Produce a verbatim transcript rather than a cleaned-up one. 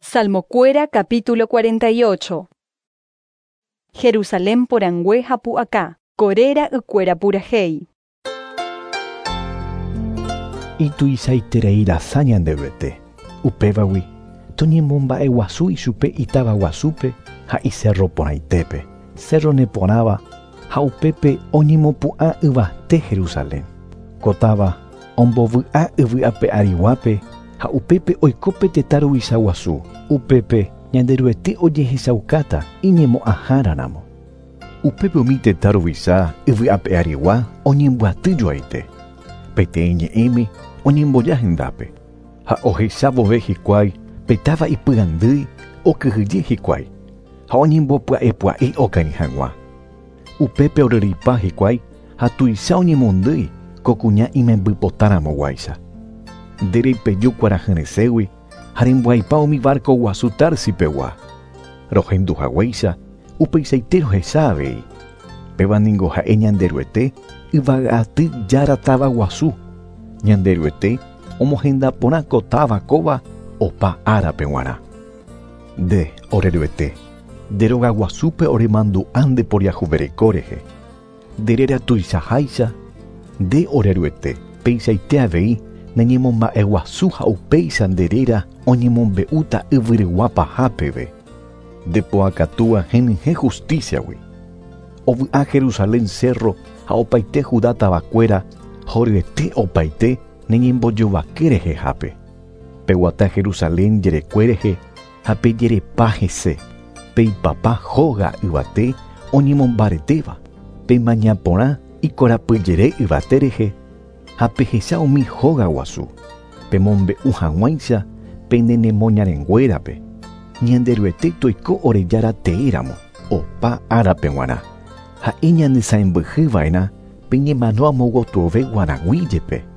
Salmocuera capítulo cuarenta y ocho. Jerusalén porangüe hapuacá, corera ucuera purajei. Ituisaitereira sañandevete, upevawi, toñembomba e guasu isupe itaba guasupe, ha i cerro ponaitepe, cerro neponaba, ha upepe oñemopua yvate Jerusalén. Kotava, ombovya yvyape arihuape, ha upepe oikope tetaruisa guasu, upepe ñanderuete ojehechaukata iñemo'ãháraramo. Upepe umi tetaruisa yvyape arigua oñemboatyjoaite. Peteĩ ñe'ẽme oñemboja hendápe, ha ohecha vove hikuái petáva ipy'andýi okyhyje hikuái, ha oñembopya'epya'e okañy hag̃ua. Upépe oryrypa hikuái ha tuicha oñemondýi ko kuña imembypotáramoguáicha. Ndereipeju kuarahyreségui ha remboaipa umi barco guasu Tarsipegua. Rohenduhaguáicha upeichaite rohecha avei. Péva ningo ha'e ñanderuete yvaga'aty jára táva guasu. Ñanderuete omohenda porã ko táva kóva opa árape g̃uarã. Nde oreruete nderóga guasúpe oremandu'a ndeporiahuvereiko rehe. Nderéra tuichaháicha nde oreruete peichaite avei nañemomba'e guasu ha upéicha nderéra oñemombe'úta yvyrygua pahapeve. Ndepo'akatúva henyhẽ justiciagui. Ovy'a Jerusalén cerro ha opaite Judá tavakuéra horyete opaite neñembojovake rehehápe. Peguata Jerusalén jerekuérehe ha pejerepa hese, peipapa hóga yvate oñemombaretéva, pemaña porã ikorapyjere yvate rehe, ha pehecha umi hóga guasu, pemombe'u hag̃uáicha pendenemoñarenguérape. Ñanderuete toiko orejára teéramo opa árape g̃uarã, ha iñanesãmbyhyva'erã peñemano'ãmogotuove Guarãguíjepe.